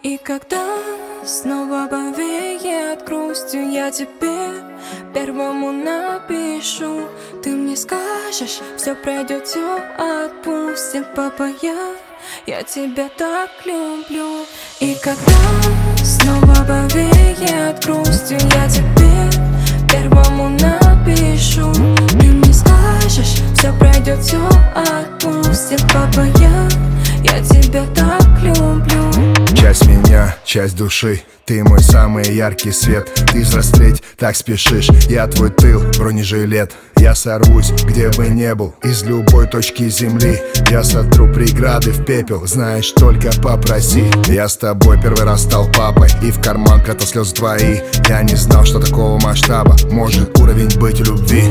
И когда снова повеет грустью, я тебе первому напишу. Ты мне скажешь, все пройдет, все отпустит, папа, я тебя так люблю. И когда снова повеет грустью, я тебе первому напишу. Ты мне скажешь, все пройдет, все отпустит, папа, я тебя так люблю. Часть меня, часть души, ты мой самый яркий свет. Ты взрослеть так спешишь, я твой тыл, бронежилет. Я сорвусь, где бы не был, из любой точки земли. Я сотру преграды в пепел, знаешь, только попроси. Я с тобой первый раз стал папой, и в карман прятал слезы твои. Я не знал, что такого масштаба может уровень быть у любви.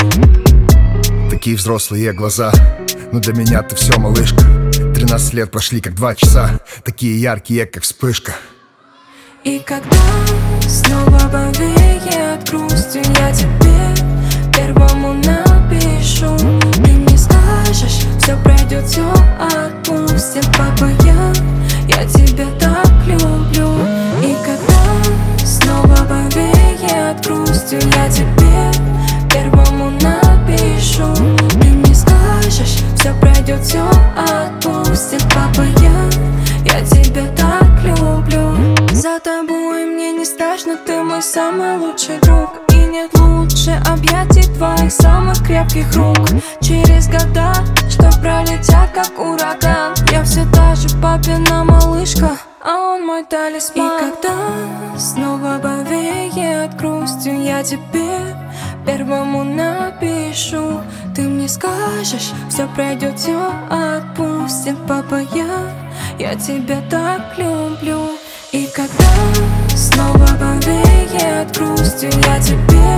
Такие взрослые глаза, но для меня ты все, малышка. 13 лет прошли как 2 часа, такие яркие, как вспышка. И когда снова повеет грустью, я тебе первому напишу. Ты мне скажешь, все пройдет, все отпустит, папа, я тебя так люблю. И когда снова повеет грустью, я тебе первому напишу. Ты мне скажешь, все пройдет, все отпустит, папа, я тебя так люблю. За тобой мне не страшно, ты мой самый лучший друг. И нет лучше объятий твоих самых крепких рук. Через года, что пролетят как ураган, я все та же папина малышка, а он мой талисман. И когда снова повеет грустью, я тебе первому напишу. Ты мне скажешь, все пройдет, все отпустит, папа, я тебя так люблю. И когда снова повеет грустью, я тебе